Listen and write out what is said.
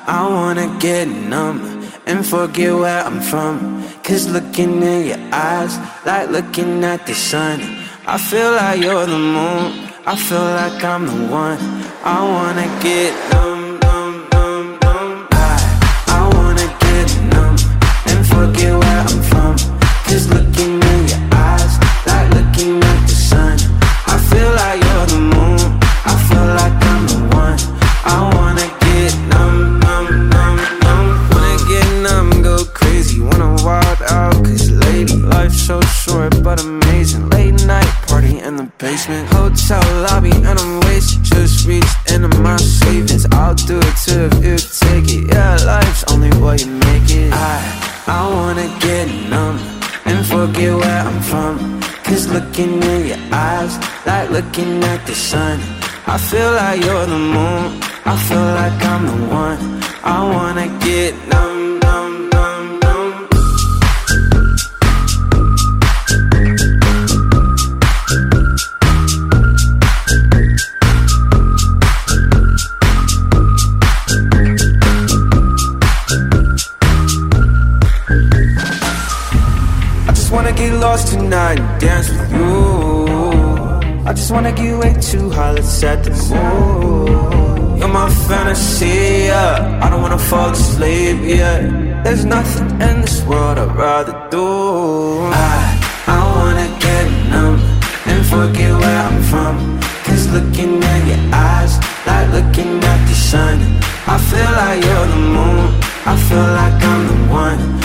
I wanna get numb and forget where I'm from. Cause looking in your eyes, like looking at the sun. I feel like you're the moon, I feel like I'm the one. I wanna get numb, numb, numb, numb. I wanna get numb and forget where I'm from. Cause looking in your eyes, like looking at the sun. I feel like you're the moon, I feel like I'm the one. I wanna get numb, numb, numb, numb. Wanna get numb, go crazy, wanna wild out. Cause lady, life's so short but amazing. Late night party in the basement, hotel lobby and I'm wasted. Just reached into my savings, I'll do it too if you take it. Yeah, life's only what you make it. I wanna get numb and forget where I'm from. Cause looking in your eyes, like looking at the sun. I feel like you're the moon, I feel like I'm the one. I wanna get numb, numb, numb, numb. I just wanna get lost tonight and dance with you. I just wanna get way too high, let's set the mood. You're my fantasy, yeah. I don't wanna fall asleep, yeah. There's nothing in this world I'd rather do. I wanna get numb and forget where I'm from. Cause looking in your eyes, like looking at the sun. I feel like you're the moon, I feel like I'm the one.